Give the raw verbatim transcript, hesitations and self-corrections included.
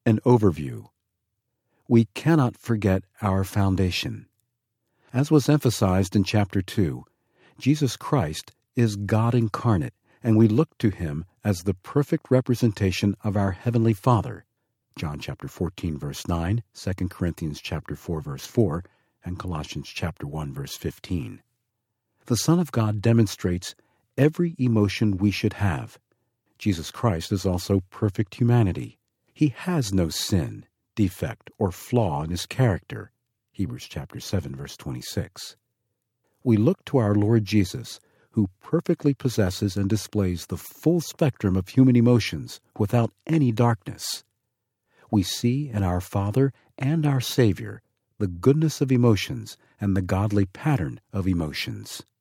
An overview. We cannot forget our foundation. As was emphasized in chapter two, Jesus Christ is God incarnate, and we look to him as the perfect representation of our Heavenly Father. John chapter fourteen, verse nine, Second Corinthians chapter four, verse four, and Colossians chapter one, verse fifteen. The Son of God demonstrates every emotion we should have. Jesus Christ is also perfect humanity. He has no sin, defect, or flaw in his character. Hebrews chapter seven, verse twenty-six. We look to our Lord Jesus, who perfectly possesses and displays the full spectrum of human emotions without any darkness. We see in our Father and our Savior the goodness of emotions and the godly pattern of emotions.